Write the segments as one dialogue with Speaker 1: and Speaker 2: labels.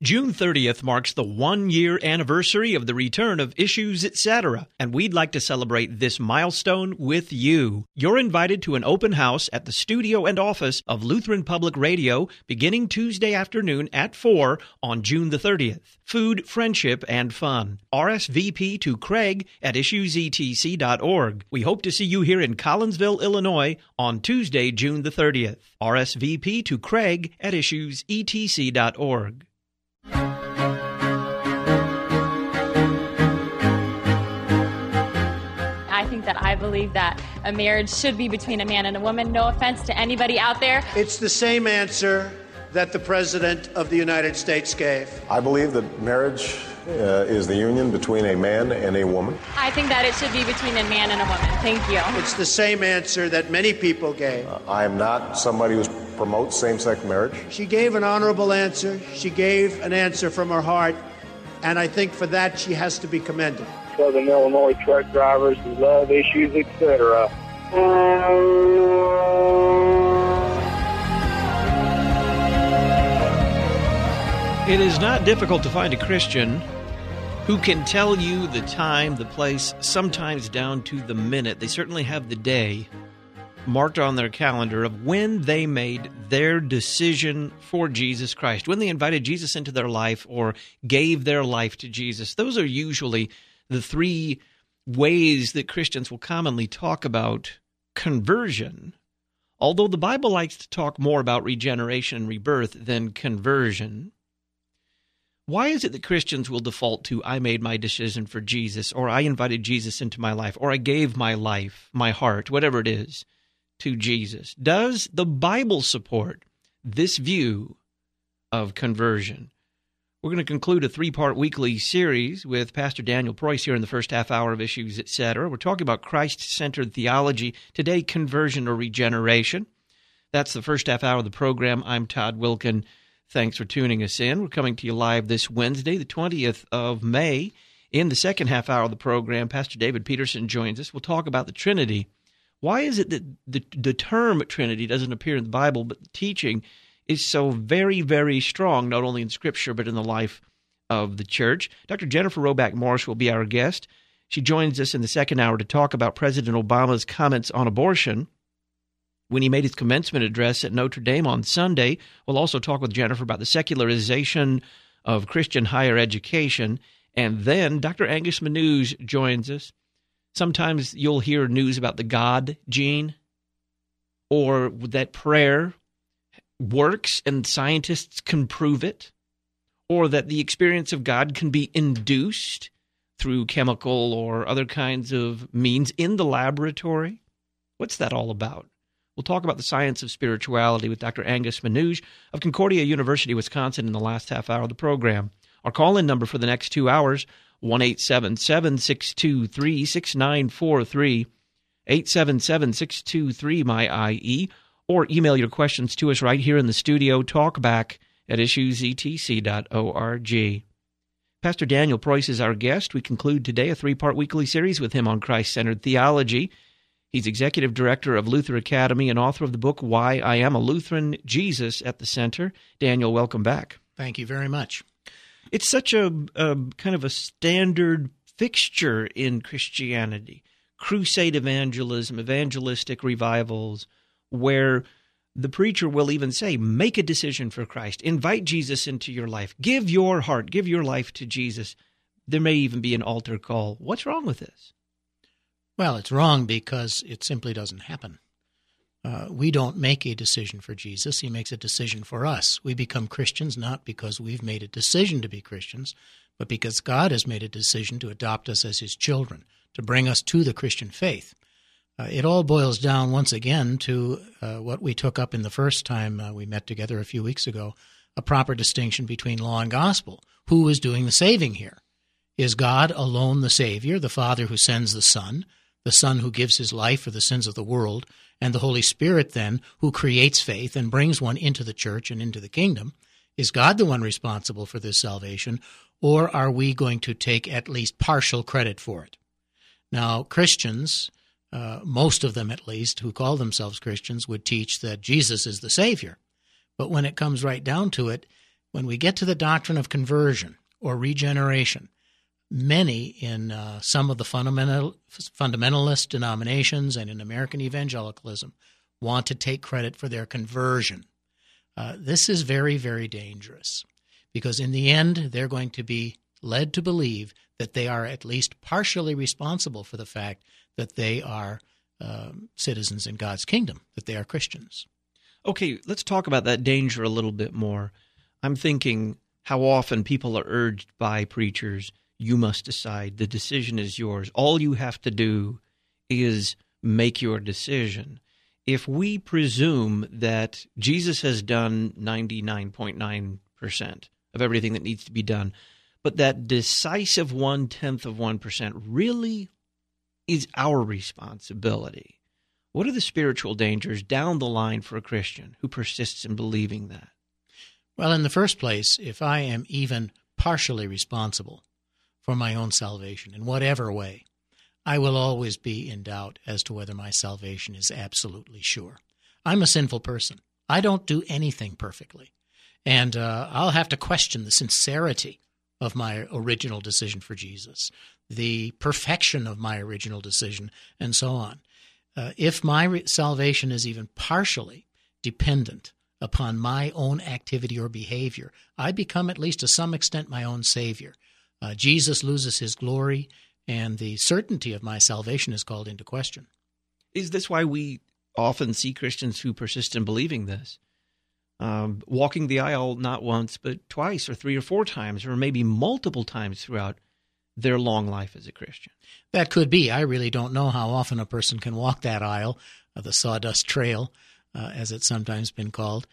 Speaker 1: June 30th marks the one-year anniversary of the return of Issues Etc., and we'd like to celebrate this milestone with you. You're invited to an open house at the studio and office of Lutheran Public Radio beginning Tuesday afternoon at 4 on June the 30th. Food, friendship, and fun. RSVP to Craig at issuesetc.org. We hope to see you here in Collinsville, Illinois on Tuesday, June the 30th. RSVP to Craig at issuesetc.org.
Speaker 2: I believe that a marriage should be between a man and a woman. No offense to anybody out there.
Speaker 3: It's the same answer that the President of the United States gave.
Speaker 4: I believe that marriage is the union between a man and a woman.
Speaker 2: I think that it should be between a man and a woman. Thank you.
Speaker 3: It's the same answer that many people gave.
Speaker 4: I am not somebody who promotes same-sex marriage.
Speaker 3: She gave an honorable answer. She gave an answer from her heart, and I think for that she has to be commended.
Speaker 5: Southern Illinois truck drivers who love Issues, etc.
Speaker 1: It is not difficult to find a Christian who can tell you the time, the place, sometimes down to the minute. They certainly have the day marked on their calendar of when they made their decision for Jesus Christ, when they invited Jesus into their life or gave their life to Jesus. Those are usually the three ways that Christians will commonly talk about conversion, although the Bible likes to talk more about regeneration and rebirth than conversion. Why is it that Christians will default to, I made my decision for Jesus, or I invited Jesus into my life, or I gave my life, my heart, whatever it is, to Jesus? Does the Bible support this view of conversion? We're going to conclude a three-part weekly series with Pastor Daniel Preuss here in the first half hour of Issues, Etc. We're talking about Christ-centered theology, today conversion or regeneration. That's the first half hour of the program. I'm Todd Wilkin. Thanks for tuning us in. We're coming to you live this Wednesday, the 20th of May. In the second half hour of the program, Pastor David Peterson joins us. We'll talk about the Trinity. Why is it that the term Trinity doesn't appear in the Bible, but the teaching is so very, very strong, not only in Scripture, but in the life of the church? Dr. Jennifer Roback Morris will be our guest. She joins us in the second hour to talk about President Obama's comments on abortion when he made his commencement address at Notre Dame on Sunday. We'll also talk with Jennifer about the secularization of Christian higher education. And then Dr. Angus Manouge joins us. Sometimes you'll hear news about the God gene, or that prayer works and scientists can prove it, or that the experience of God can be induced through chemical or other kinds of means in the laboratory. What's that all about? We'll talk about the science of spirituality with Dr. Angus Manouge of Concordia University, Wisconsin, in the last half hour of the program. Our call-in number for the next 2 hours, 1-877-623-6943, 877-623-MY-IE, or email your questions to us right here in the studio, talkback@issuesetc.org. Pastor Daniel Preuss is our guest. We conclude today a three-part weekly series with him on Christ-centered theology. He's executive director of Luther Academy and author of the book, Why I Am a Lutheran, Jesus at the Center. Daniel, welcome back.
Speaker 6: Thank you very much.
Speaker 1: It's such a kind of a standard fixture in Christianity, crusade evangelism, evangelistic revivals, where the preacher will even say, make a decision for Christ, invite Jesus into your life, give your heart, give your life to Jesus. There may even be an altar call. What's wrong with this?
Speaker 6: Well, it's wrong because it simply doesn't happen. We don't make a decision for Jesus. He makes a decision for us. We become Christians not because we've made a decision to be Christians, but because God has made a decision to adopt us as his children, to bring us to the Christian faith. It all boils down once again to what we took up in the first time we met together a few weeks ago, a proper distinction between law and gospel. Who is doing the saving here? Is God alone the Savior, the Father who sends the Son who gives his life for the sins of the world, and the Holy Spirit then who creates faith and brings one into the church and into the kingdom? Is God the one responsible for this salvation, or are we going to take at least partial credit for it? Now, Christians, most of them at least, who call themselves Christians, would teach that Jesus is the Savior. But when it comes right down to it, When we get to the doctrine of conversion or regeneration, many in some of the fundamentalist denominations and in American evangelicalism want to take credit for their conversion. This is very, very dangerous, because in the end, they're going to be led to believe that they are at least partially responsible for the fact that they are citizens in God's kingdom, that they are Christians.
Speaker 1: Okay, let's talk about that danger a little bit more. I'm thinking how often people are urged by preachers, you must decide, the decision is yours. All you have to do is make your decision. If we presume that Jesus has done 99.9% of everything that needs to be done, but that decisive 0.1% really is our responsibility, what are the spiritual dangers down the line for a Christian who persists in believing that?
Speaker 6: Well, in the first place, if I am even partially responsible for my own salvation in whatever way, I will always be in doubt as to whether my salvation is absolutely sure. I'm a sinful person. I don't do anything perfectly. And I'll have to question the sincerity of my original decision for Jesus, the perfection of my original decision, and so on. If my salvation is even partially dependent upon my own activity or behavior, I become at least to some extent my own Savior. Jesus loses his glory, and the certainty of my salvation is called into question.
Speaker 1: Is this why we often see Christians who persist in believing this? Walking the aisle not once, but twice or 3 or 4 times, or maybe multiple times throughout their long life as a Christian.
Speaker 6: That could be. I really don't know how often a person can walk that aisle, the sawdust trail, as it's sometimes been called,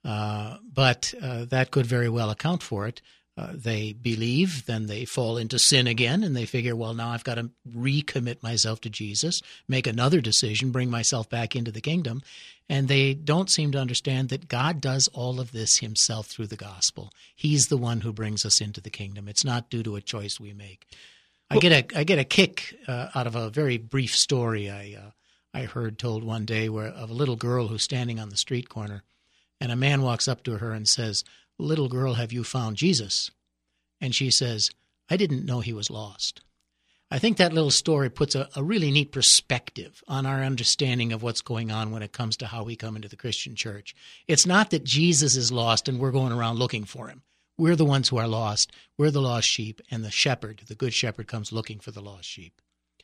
Speaker 6: but that could very well account for it. They believe, then they fall into sin again, and they figure, well, now I've got to recommit myself to Jesus, make another decision, bring myself back into the kingdom, and they don't seem to understand that God does all of this himself through the gospel. He's the one who brings us into the kingdom. It's not due to a choice we make. I get a kick out of a very brief story I heard told one day of a little girl who's standing on the street corner, and a man walks up to her and says, "Little girl, have you found Jesus?" And she says, "I didn't know he was lost." I think that little story puts a really neat perspective on our understanding of what's going on when it comes to how we come into the Christian church. It's not that Jesus is lost and we're going around looking for him. We're the ones who are lost. We're the lost sheep, and the shepherd, the good shepherd, comes looking for the lost sheep.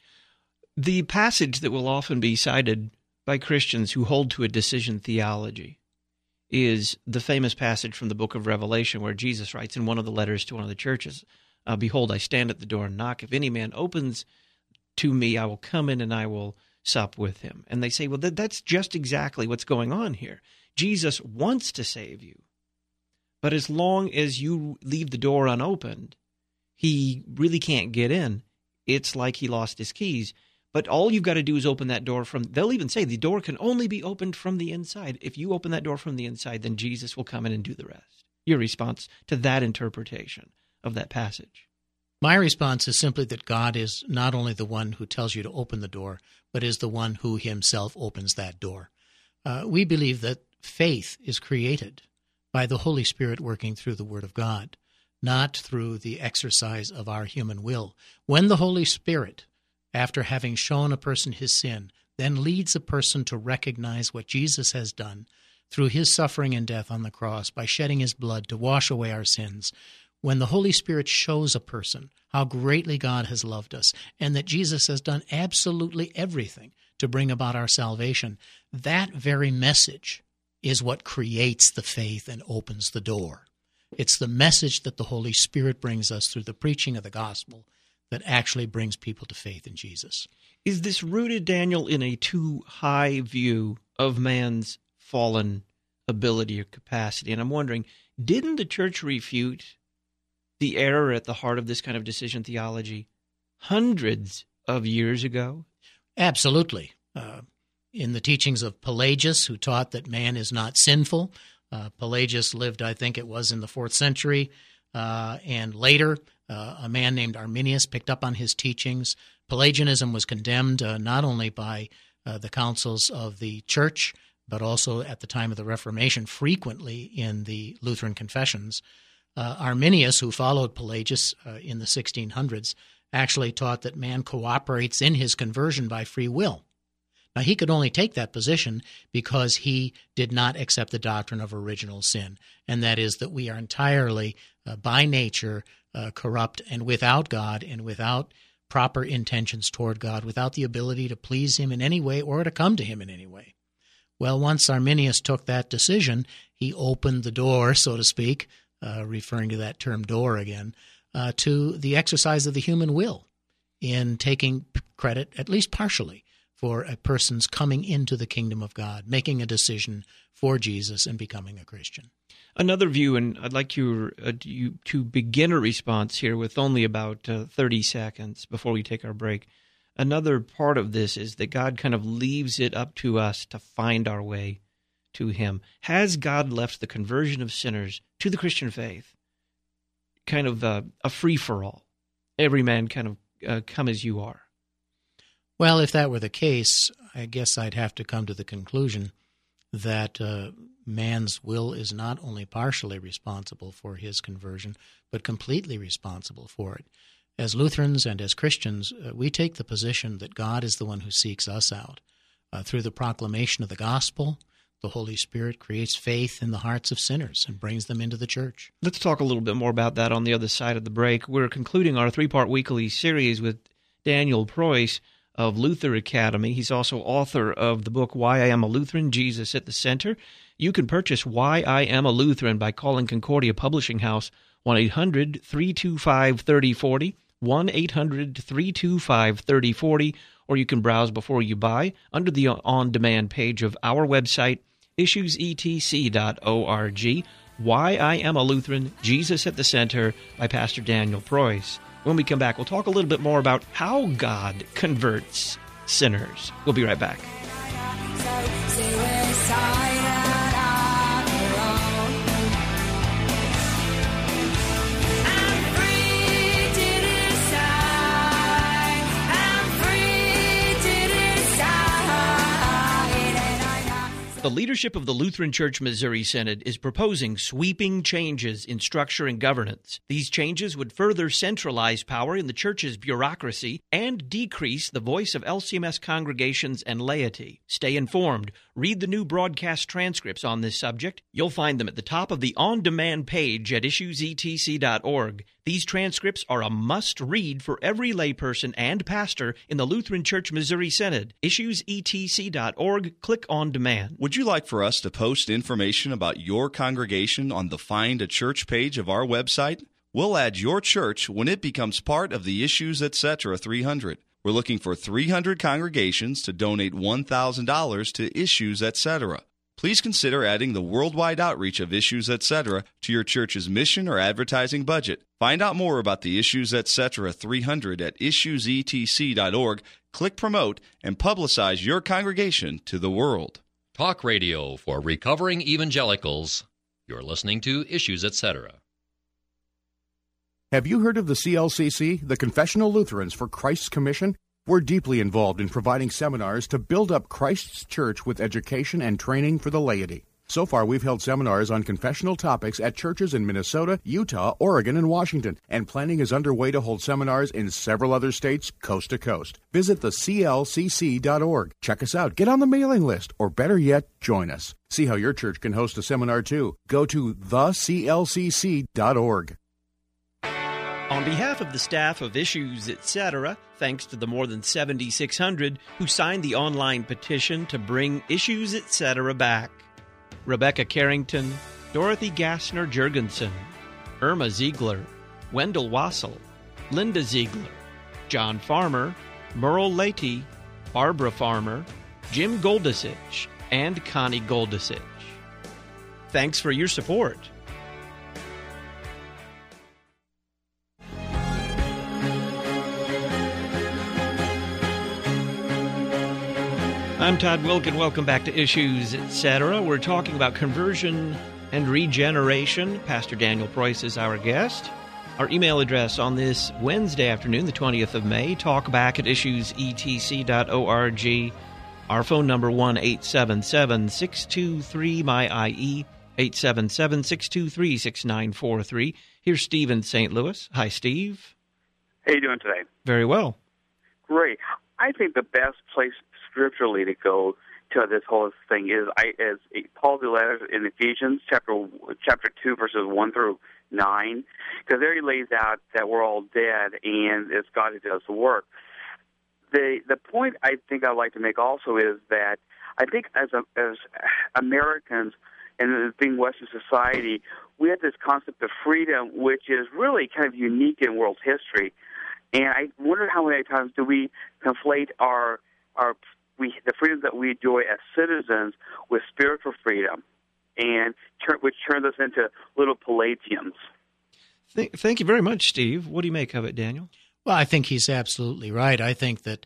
Speaker 1: The passage that will often be cited by Christians who hold to a decision theology is the famous passage from the book of Revelation where Jesus writes in one of the letters to one of the churches, "Behold, I stand at the door and knock. If any man opens to me, I will come in and I will sup with him." And they say, well, that's just exactly what's going on here. Jesus wants to save you, but as long as you leave the door unopened, he really can't get in. It's like he lost his keys. But all you've got to do is open that door they'll even say the door can only be opened from the inside. If you open that door from the inside, then Jesus will come in and do the rest. Your response to that interpretation of that passage?
Speaker 6: My response is simply that God is not only the one who tells you to open the door, but is the one who himself opens that door. We believe that faith is created by the Holy Spirit working through the Word of God, not through the exercise of our human will. When the Holy Spirit, after having shown a person his sin, then leads a person to recognize what Jesus has done through his suffering and death on the cross by shedding his blood to wash away our sins, when the Holy Spirit shows a person how greatly God has loved us and that Jesus has done absolutely everything to bring about our salvation, that very message is what creates the faith and opens the door. It's the message that the Holy Spirit brings us through the preaching of the gospel that actually brings people to faith in Jesus.
Speaker 1: Is this rooted, Daniel, in a too high view of man's fallen ability or capacity? And I'm wondering, didn't the church refute the error at the heart of this kind of decision theology hundreds of years ago?
Speaker 6: Absolutely. In the teachings of Pelagius, who taught that man is not sinful, Pelagius lived, I think it was in the 4th century, and later a man named Arminius picked up on his teachings. Pelagianism was condemned not only by the councils of the church, but also at the time of the Reformation, frequently in the Lutheran confessions. Arminius, who followed Pelagius in the 1600s, actually taught that man cooperates in his conversion by free will. Now, he could only take that position because he did not accept the doctrine of original sin, and that is that we are entirely, by nature, corrupt and without God and without proper intentions toward God, without the ability to please him in any way or to come to him in any way. Well, once Arminius took that decision, he opened the door, so to speak, referring to that term door again, to the exercise of the human will in taking credit, at least partially, for a person's coming into the kingdom of God, making a decision for Jesus and becoming a Christian.
Speaker 1: Another view, and I'd like you to begin a response here with only about 30 seconds before we take our break. Another part of this is that God kind of leaves it up to us to find our way to him. Has God left the conversion of sinners to the Christian faith kind of a free-for-all? Every man kind of come as you are.
Speaker 6: Well, if that were the case, I guess I'd have to come to the conclusion that man's will is not only partially responsible for his conversion, but completely responsible for it. As Lutherans and as Christians, we take the position that God is the one who seeks us out. Through the proclamation of the gospel, the Holy Spirit creates faith in the hearts of sinners and brings them into the church.
Speaker 1: Let's talk a little bit more about that on the other side of the break. We're concluding our 3-part weekly series with Daniel Preuss of Luther Academy. He's also author of the book Why I Am a Lutheran, Jesus at the Center. You can purchase Why I Am a Lutheran by calling Concordia Publishing House 1-800-325-3040, 1-800-325-3040, or you can browse before you buy under the on-demand page of our website, issuesetc.org. Why I Am a Lutheran, Jesus at the Center by Pastor Daniel Preuss. When we come back, we'll talk a little bit more about how God converts sinners. We'll be right back. The leadership of the Lutheran Church Missouri Synod is proposing sweeping changes in structure and governance. These changes would further centralize power in the church's bureaucracy and decrease the voice of LCMS congregations and laity. Stay informed. Read the new broadcast transcripts on this subject. You'll find them at the top of the on-demand page at issuesetc.org. These transcripts are a must-read for every layperson and pastor in the Lutheran Church Missouri Synod. Issuesetc.org. Click on demand.
Speaker 7: Would you like for us to post information about your congregation on the Find a Church page of our website? We'll add your church when it becomes part of the Issues Etc. 300. We're looking for 300 congregations to donate $1,000 to Issues Etc. Please consider adding the worldwide outreach of Issues Etc. to your church's mission or advertising budget. Find out more about the Issues Etc. 300 at issuesetc.org. Click Promote and publicize your congregation to the world.
Speaker 8: Talk radio for recovering evangelicals. You're listening to Issues Etc.
Speaker 9: Have you heard of the CLCC, the Confessional Lutherans for Christ's Commission? We're deeply involved in providing seminars to build up Christ's church with education and training for the laity. So far, we've held seminars on confessional topics at churches in Minnesota, Utah, Oregon, and Washington, and planning is underway to hold seminars in several other states, coast to coast. Visit the clcc.org. Check us out, get on the mailing list, or better yet, join us. See how your church can host a seminar too. Go to theclcc.org.
Speaker 1: On behalf of the staff of Issues Etc., thanks to the more than 7,600 who signed the online petition to bring Issues Etc. back. Rebecca Carrington, Dorothy Gassner-Jurgensen, Irma Ziegler, Wendell Wassel, Linda Ziegler, John Farmer, Merle Leahy, Barbara Farmer, Jim Goldisich, and Connie Goldisich. Thanks for your support. I'm Todd Wilken. Welcome back to Issues Etc. We're talking about conversion and regeneration. Pastor Daniel Preuss is our guest. Our email address on this Wednesday afternoon, the 20th of May, talkback at issuesetc.org. Our phone number, 1-877-623-MY-IE, 877-623-6943. Here's Steve in St. Louis. Hi, Steve.
Speaker 10: How you doing today?
Speaker 1: Very well.
Speaker 10: Great. I think the best place scripturally to go to this whole thing is Paul's letter in Ephesians chapter 2, verses 1 through 9, because there he lays out that we're all dead and it's God who does the work. The point I think I'd like to make also is that I think as Americans and being Western society, we have this concept of freedom, which is really kind of unique in world history. And I wonder how many times do we conflate the freedom that we enjoy as citizens with spiritual freedom, and which turns us into little Pelagians.
Speaker 1: Thank you very much, Steve. What do you make of it, Daniel?
Speaker 6: Well, I think he's absolutely right. I think that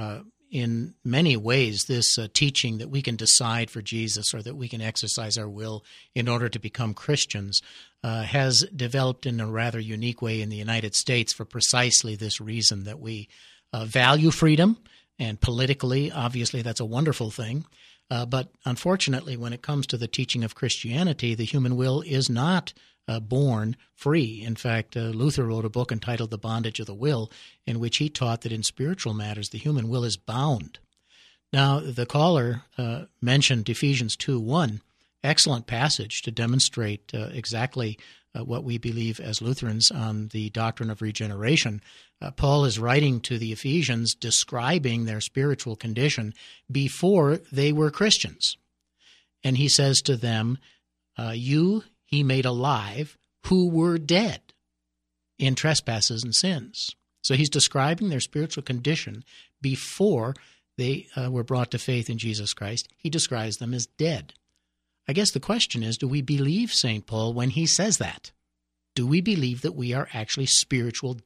Speaker 6: in many ways, this teaching that we can decide for Jesus or that we can exercise our will in order to become Christians has developed in a rather unique way in the United States for precisely this reason, that we value freedom, and politically, obviously, that's a wonderful thing. But unfortunately, when it comes to the teaching of Christianity, the human will is not born free. In fact, Luther wrote a book entitled The Bondage of the Will, in which he taught that in spiritual matters, the human will is bound. Now, the caller mentioned Ephesians 2:1, excellent passage to demonstrate exactly what we believe as Lutherans on the doctrine of regeneration. Paul is writing to the Ephesians describing their spiritual condition before they were Christians. And he says to them, you he made alive who were dead in trespasses and sins. So he's describing their spiritual condition before they were brought to faith in Jesus Christ. He describes them as dead. I guess the question is, do we believe St. Paul when he says that? Do we believe that we are actually spiritually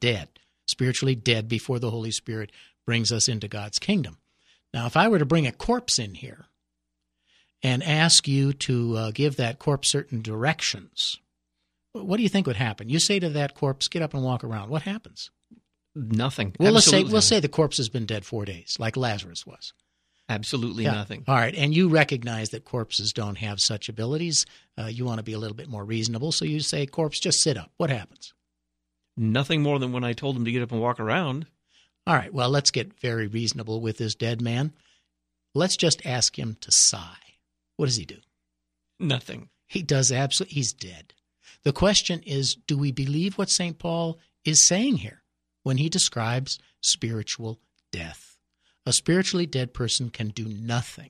Speaker 6: dead before the Holy Spirit brings us into God's kingdom? Now, if I were to bring a corpse in here and ask you to give that corpse certain directions, what do you think would happen? You say to that corpse, get up and walk around. What happens?
Speaker 1: Nothing.
Speaker 6: Well, we'll say the corpse has been dead 4 days, like Lazarus was.
Speaker 1: Absolutely nothing.
Speaker 6: All right, and you recognize that corpses don't have such abilities. You want to be a little bit more reasonable, so you say, corpse, just sit up. What happens?
Speaker 1: Nothing more than when I told him to get up and walk around.
Speaker 6: All right, well, let's get very reasonable with this dead man. Let's just ask him to sigh. What does he do?
Speaker 1: Nothing.
Speaker 6: He does absolutely. He's dead. The question is, do we believe what St. Paul is saying here when he describes spiritual death? A spiritually dead person can do nothing.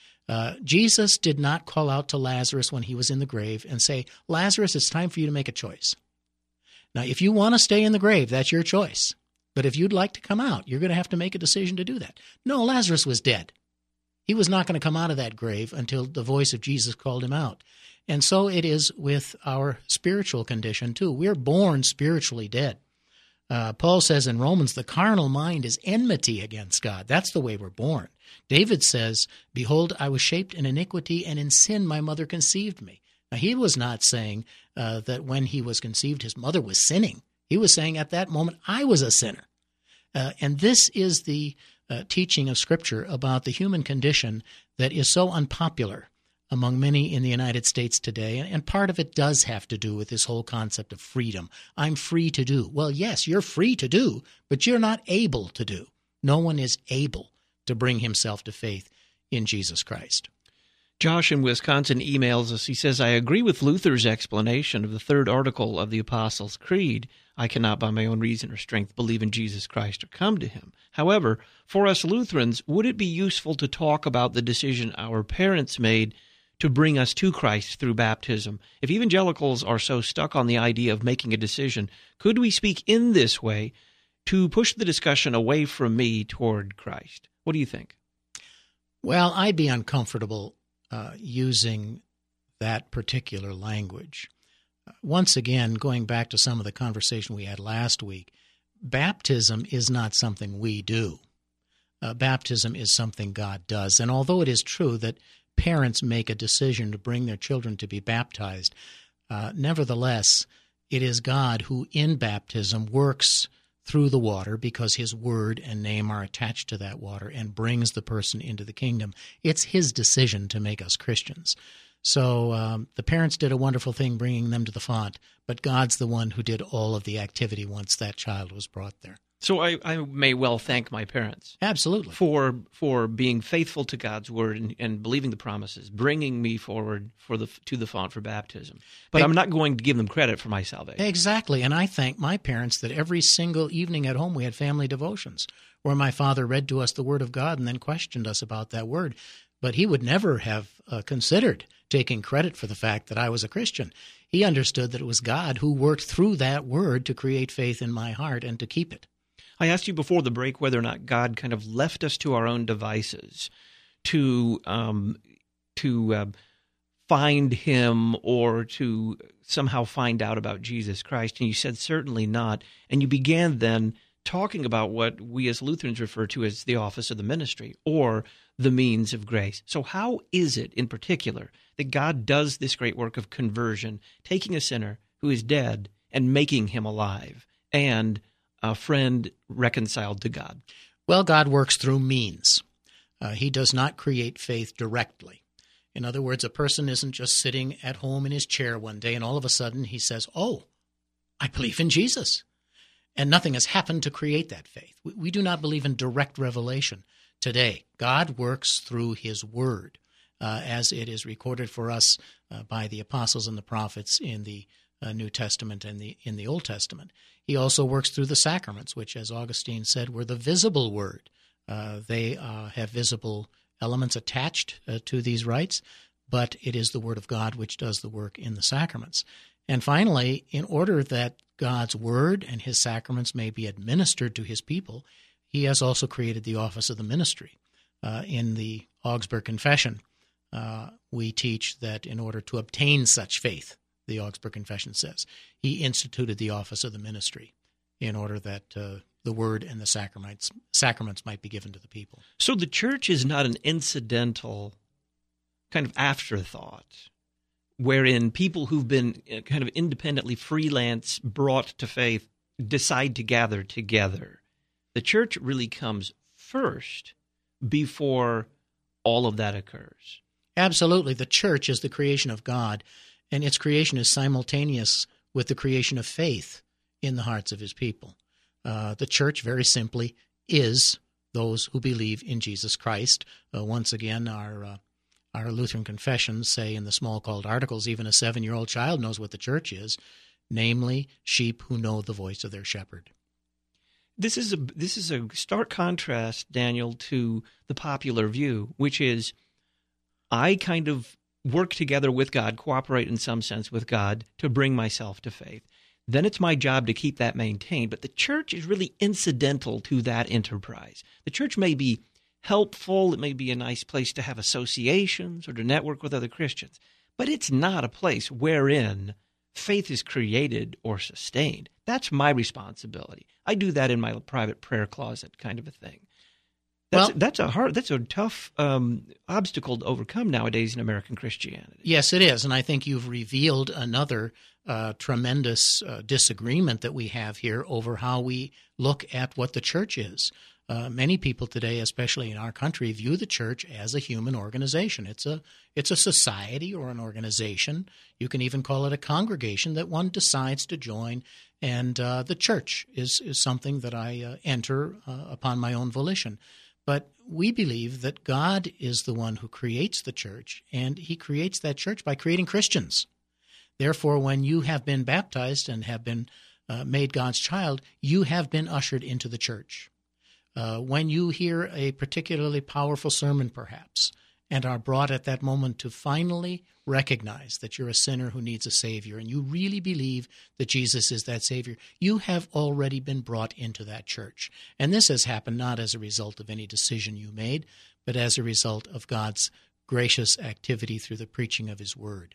Speaker 6: Jesus did not call out to Lazarus when he was in the grave and say, Lazarus, it's time for you to make a choice. Now, if you want to stay in the grave, that's your choice. But if you'd like to come out, you're going to have to make a decision to do that. No, Lazarus was dead. He was not going to come out of that grave until the voice of Jesus called him out. And so it is with our spiritual condition, too. We're born spiritually dead. Paul says in Romans, the carnal mind is enmity against God. That's the way we're born. David says, behold, I was shaped in iniquity, and in sin my mother conceived me. Now, he was not saying that when he was conceived, his mother was sinning. He was saying at that moment, I was a sinner. And this is the teaching of Scripture about the human condition that is so unpopular among many in the United States today, and part of it does have to do with this whole concept of freedom. I'm free to do. Well, yes, you're free to do, but you're not able to do. No one is able to bring himself to faith in Jesus Christ.
Speaker 1: Josh in Wisconsin emails us. He says, I agree with Luther's explanation of the third article of the Apostles' Creed. I cannot by my own reason or strength believe in Jesus Christ or come to him. However, for us Lutherans, would it be useful to talk about the decision our parents made to bring us to Christ through baptism? If evangelicals are so stuck on the idea of making a decision, could we speak in this way to push the discussion away from me toward Christ? What do you think?
Speaker 6: Well, I'd be uncomfortable using that particular language. Once again, going back to some of the conversation we had last week, baptism is not something we do. Baptism is something God does. And although it is true that parents make a decision to bring their children to be baptized, nevertheless, it is God who in baptism works through the water because his word and name are attached to that water and brings the person into the kingdom. It's his decision to make us Christians. So the parents did a wonderful thing bringing them to the font, but God's the one who did all of the activity once that child was brought there.
Speaker 1: So I may well thank my parents.
Speaker 6: Absolutely.
Speaker 1: For being faithful to God's word and believing the promises, bringing me forward to the font for baptism. But I'm not going to give them credit for my salvation.
Speaker 6: Exactly. And I thank my parents that every single evening at home we had family devotions where my father read to us the word of God and then questioned us about that word. But he would never have considered taking credit for the fact that I was a Christian. He understood that it was God who worked through that word to create faith in my heart and to keep it.
Speaker 1: I asked you before the break whether or not God kind of left us to our own devices to find him or to somehow find out about Jesus Christ. And you said certainly not. And you began then talking about what we as Lutherans refer to as the office of the ministry or the means of grace. So how is it in particular that God does this great work of conversion, taking a sinner who is dead and making him alive and a friend reconciled to God?
Speaker 6: Well, God works through means. He does not create faith directly. In other words, a person isn't just sitting at home in his chair one day and all of a sudden he says, "Oh, I believe in Jesus." And nothing has happened to create that faith. We do not believe in direct revelation today. God works through his word, as it is recorded for us by the apostles and the prophets in the New Testament and in the Old Testament. He also works through the sacraments, which, as Augustine said, were the visible word. They have visible elements attached to these rites, but it is the word of God which does the work in the sacraments. And finally, in order that God's word and his sacraments may be administered to his people, he has also created the office of the ministry. In the Augsburg Confession, we teach that in order to obtain such faith, the Augsburg Confession says, he instituted the office of the ministry in order that the word and the sacraments might be given to the people.
Speaker 1: So the church is not an incidental kind of afterthought wherein people who've been kind of independently freelance brought to faith decide to gather together. The church really comes first before all of that occurs.
Speaker 6: Absolutely. The church is the creation of God, and its creation is simultaneous with the creation of faith in the hearts of his people. The church, very simply, is those who believe in Jesus Christ. Once again, our Lutheran confessions say in the small called articles, even a 7-year-old child knows what the church is, namely sheep who know the voice of their shepherd.
Speaker 1: This is a stark contrast, Daniel, to the popular view, which is I kind of work together with God, cooperate in some sense with God to bring myself to faith. Then it's my job to keep that maintained. But the church is really incidental to that enterprise. The church may be helpful. It may be a nice place to have associations or to network with other Christians. But it's not a place wherein faith is created or sustained. That's my responsibility. I do that in my private prayer closet kind of a thing. That's a tough obstacle to overcome nowadays in American Christianity.
Speaker 6: Yes, it is, and I think you've revealed another tremendous disagreement that we have here over how we look at what the church is. Many people today, especially in our country, view the church as a human organization. It's a society or an organization. You can even call it a congregation that one decides to join. And the church is something that I enter upon my own volition. But we believe that God is the one who creates the church, and he creates that church by creating Christians. Therefore, when you have been baptized and have been made God's child, you have been ushered into the church. When you hear a particularly powerful sermon, perhaps, and are brought at that moment to finally recognize that you're a sinner who needs a Savior, and you really believe that Jesus is that Savior, you have already been brought into that church. And this has happened not as a result of any decision you made, but as a result of God's gracious activity through the preaching of his word.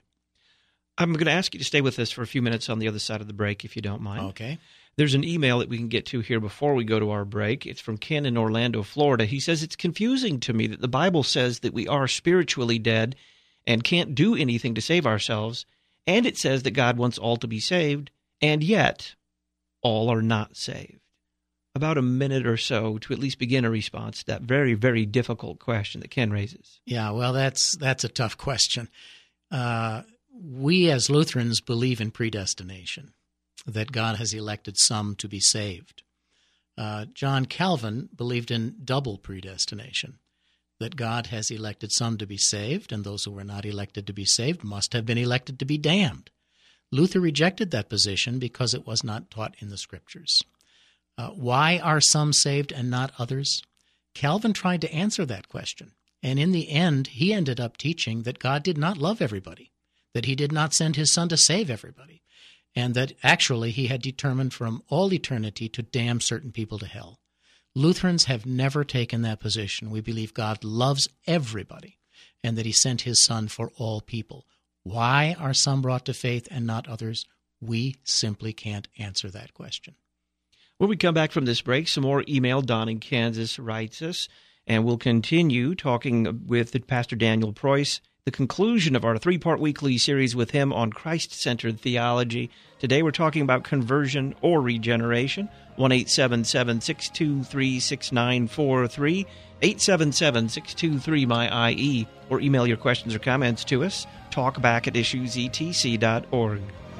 Speaker 1: I'm going to ask you to stay with us for a few minutes on the other side of the break, if you don't mind.
Speaker 6: Okay.
Speaker 1: There's an email that we can get to here before we go to our break. It's from Ken in Orlando, Florida. He says, it's confusing to me that the Bible says that we are spiritually dead and can't do anything to save ourselves, and it says that God wants all to be saved, and yet all are not saved. About a minute or so to at least begin a response to that very, very difficult question that Ken raises.
Speaker 6: Yeah, well, that's a tough question. We as Lutherans believe in predestination, that God has elected some to be saved. John Calvin believed in double predestination, that God has elected some to be saved, and those who were not elected to be saved must have been elected to be damned. Luther rejected that position because it was not taught in the Scriptures. Why are some saved and not others? Calvin tried to answer that question, and in the end, he ended up teaching that God did not love everybody, that he did not send his Son to save everybody, and that actually he had determined from all eternity to damn certain people to hell. Lutherans have never taken that position. We believe God loves everybody and that he sent his Son for all people. Why are some brought to faith and not others? We simply can't answer that question.
Speaker 1: When we come back from this break, some more email. Don in Kansas writes us, and we'll continue talking with Pastor Daniel Preuss, the conclusion of our three-part weekly series with him on Christ-centered theology. Today we're talking about conversion or regeneration. 1-877-623-6943, 877-623-MY-IE, or email your questions or comments to us, talkback@issuesetc.org.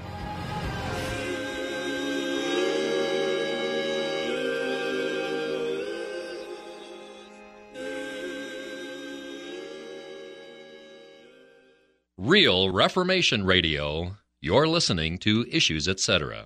Speaker 8: Real Reformation Radio. You're listening to Issues, Etc.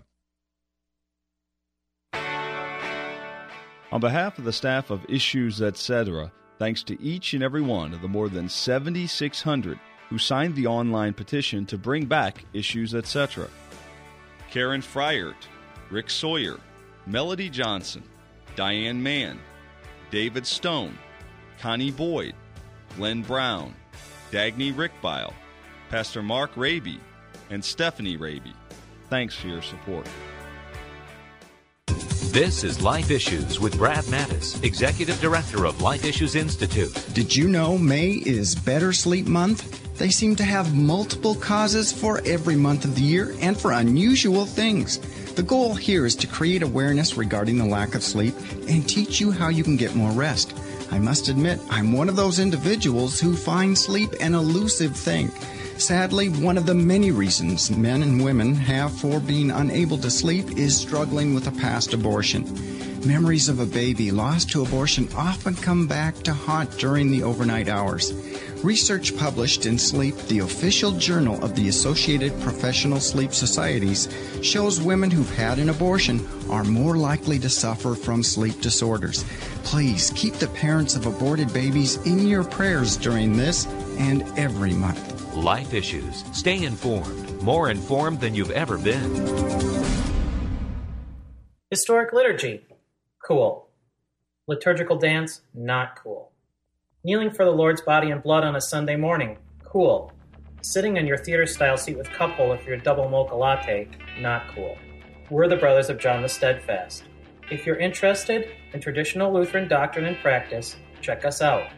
Speaker 7: On behalf of the staff of Issues, Etc., thanks to each and every one of the more than 7,600 who signed the online petition to bring back Issues, Etc. Karen Fryert, Rick Sawyer, Melody Johnson, Diane Mann, David Stone, Connie Boyd, Glenn Brown, Dagny Rickbile, Pastor Mark Raby, and Stephanie Raby. Thanks for your support.
Speaker 11: This is Life Issues with Brad Mattis, Executive Director of Life Issues Institute.
Speaker 12: Did you know May is Better Sleep Month? They seem to have multiple causes for every month of the year and for unusual things. The goal here is to create awareness regarding the lack of sleep and teach you how you can get more rest. I must admit, I'm one of those individuals who find sleep an elusive thing. Sadly, one of the many reasons men and women have for being unable to sleep is struggling with a past abortion. Memories of a baby lost to abortion often come back to haunt during the overnight hours. Research published in Sleep, the official journal of the Associated Professional Sleep Societies, shows women who've had an abortion are more likely to suffer from sleep disorders. Please keep the parents of aborted babies in your prayers during this and every month.
Speaker 11: Life Issues. Stay informed. More informed than you've ever been.
Speaker 13: Historic liturgy. Cool. Liturgical dance. Not cool. Kneeling for the Lord's body and blood on a Sunday morning. Cool. Sitting in your theater-style seat with cup holder for your double mocha latte. Not cool. We're the Brothers of John the Steadfast. If you're interested in traditional Lutheran doctrine and practice, check us out.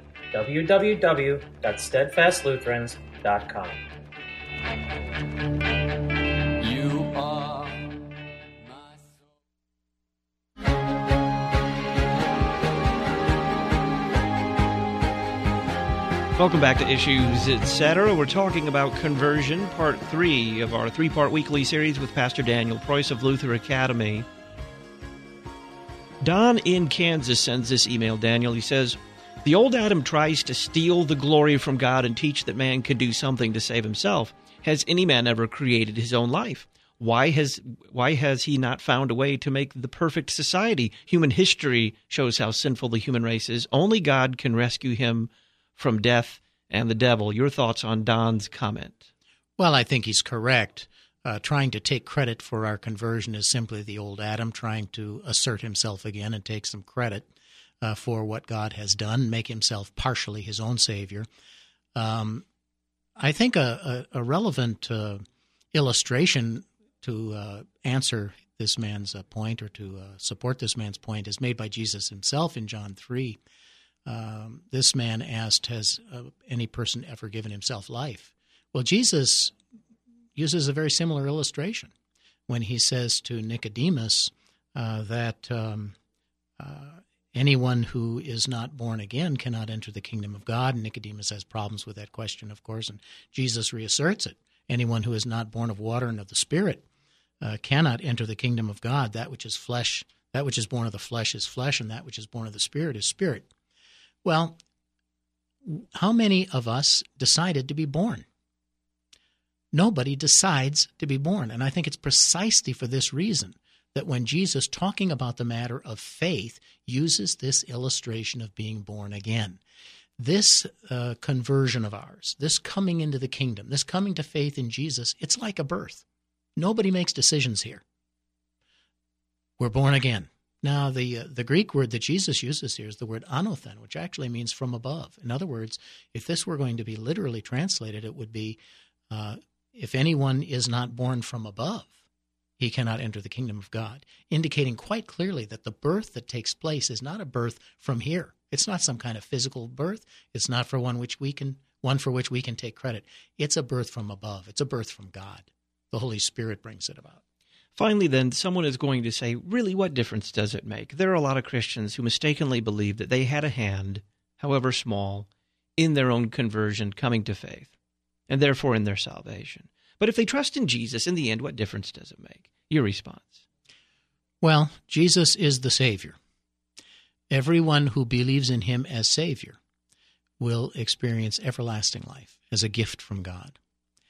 Speaker 13: www.steadfastlutherans.com.
Speaker 14: You are
Speaker 1: Welcome back to Issues, Etc. We're talking about conversion, part 3 of our three-part weekly series with Pastor Daniel Preuss of Luther Academy. Don in Kansas sends this email, Daniel. He says, the old Adam tries to steal the glory from God and teach that man can do something to save himself. Has any man ever created his own life? Why has he not found a way to make the perfect society? Human history shows how sinful the human race is. Only God can rescue him from death and the devil. Your thoughts on Don's comment?
Speaker 6: Well, I think he's correct. Trying to take credit for our conversion is simply the old Adam trying to assert himself again and take some credit for what God has done, make himself partially his own Savior. I think a relevant illustration to answer this man's point or to support this man's point is made by Jesus himself in John 3. This man asked, has any person ever given himself life? Well, Jesus uses a very similar illustration when he says to Nicodemus that Anyone who is not born again cannot enter the kingdom of God. And Nicodemus has problems with that question, of course, and Jesus reasserts it. Anyone who is not born of water and of the Spirit cannot enter the kingdom of God. That which is flesh, that which is born of the flesh is flesh, and that which is born of the Spirit is spirit. Well, how many of us decided to be born? Nobody decides to be born. And I think it's precisely for this reason that when Jesus, talking about the matter of faith, uses this illustration of being born again. This conversion of ours, this coming into the kingdom, this coming to faith in Jesus, it's like a birth. Nobody makes decisions here. We're born again. Now, the Greek word that Jesus uses here is the word anothen, which actually means from above. In other words, if this were going to be literally translated, it would be, if anyone is not born from above, he cannot enter the kingdom of God, indicating quite clearly that the birth that takes place is not a birth from here. It's not some kind of physical birth. It's not for one for which we can take credit. It's a birth from above. It's a birth from God. The Holy Spirit brings it about.
Speaker 1: Finally, then, someone is going to say, really, what difference does it make? There are a lot of Christians who mistakenly believe that they had a hand, however small, in their own conversion coming to faith, and therefore in their salvation. But if they trust in Jesus, in the end, what difference does it make? Your response.
Speaker 6: Well, Jesus is the Savior. Everyone who believes in him as Savior will experience everlasting life as a gift from God.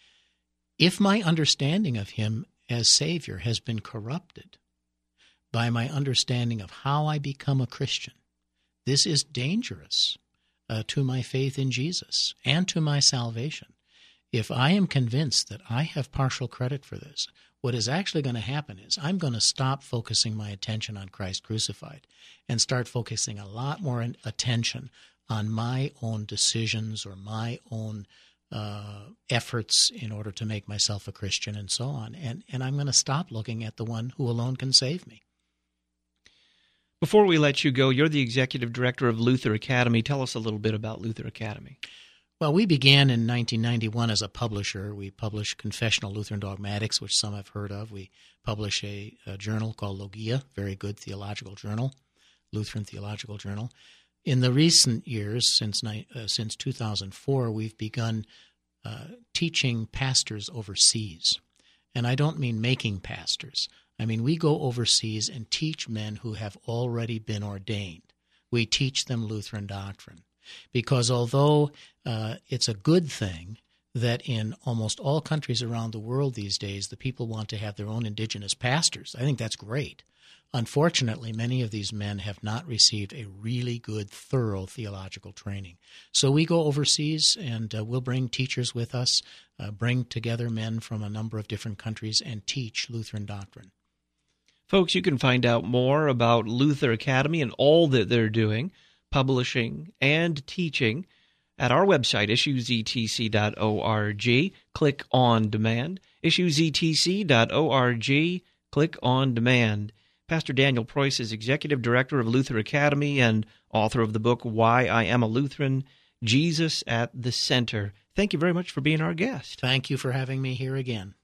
Speaker 6: If my understanding of him as Savior has been corrupted by my understanding of how I become a Christian, this is dangerous to my faith in Jesus and to my salvation. If I am convinced that I have partial credit for this, what is actually going to happen is I'm going to stop focusing my attention on Christ crucified and start focusing a lot more attention on my own decisions or my own efforts in order to make myself a Christian and so on. And I'm going to stop looking at the one who alone can save me.
Speaker 1: Before we let you go, you're the executive director of Luther Academy. Tell us a little bit about Luther Academy.
Speaker 6: Well, we began in 1991 as a publisher. We publish Confessional Lutheran Dogmatics, which some have heard of. We publish a journal called Logia, very good theological journal, Lutheran Theological Journal. In the recent years, since 2004, we've begun teaching pastors overseas. And I don't mean making pastors. I mean, we go overseas and teach men who have already been ordained. We teach them Lutheran doctrine. Because although it's a good thing that in almost all countries around the world these days, the people want to have their own indigenous pastors, I think that's great. Unfortunately, many of these men have not received a really good, thorough theological training. So we go overseas and we'll bring teachers with us, bring together men from a number of different countries and teach Lutheran doctrine.
Speaker 1: Folks, you can find out more about Luther Academy and all that they're doing, publishing and teaching, at our website, issuesetc.org. Click on demand. Issuesetc.org. Click on demand. Pastor Daniel Preuss is executive director of Luther Academy and author of the book Why I Am a Lutheran, Jesus at the Center. Thank you very much for being our guest.
Speaker 6: Thank you for having me here again.